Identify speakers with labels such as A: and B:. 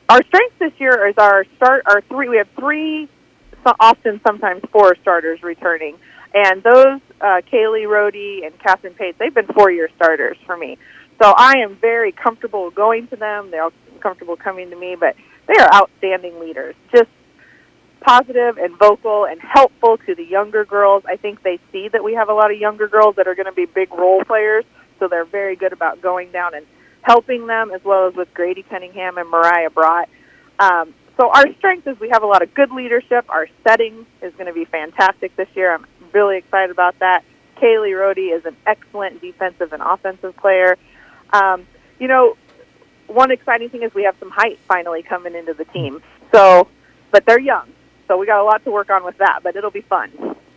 A: Our strength this year is our three. We have three, often sometimes four starters returning, and those Kaylee Rohde and Catherine Pates, they've been 4-year starters for me. So I am very comfortable going to them. They're comfortable coming to me, but they are outstanding leaders. Just positive and vocal and helpful to the younger girls. I think they see that we have a lot of younger girls that are going to be big role players, so they're very good about going down and helping them, as well as with Grady Cunningham and Mariah Brott. So our strength is we have a lot of good leadership. Our setting is going to be fantastic this year. I'm really excited about that. Kaylee Rohde is an excellent defensive and offensive player. You know, one exciting thing is we have some height finally coming into the team. So, but they're young, so we got a lot to work on with that, but it'll be fun.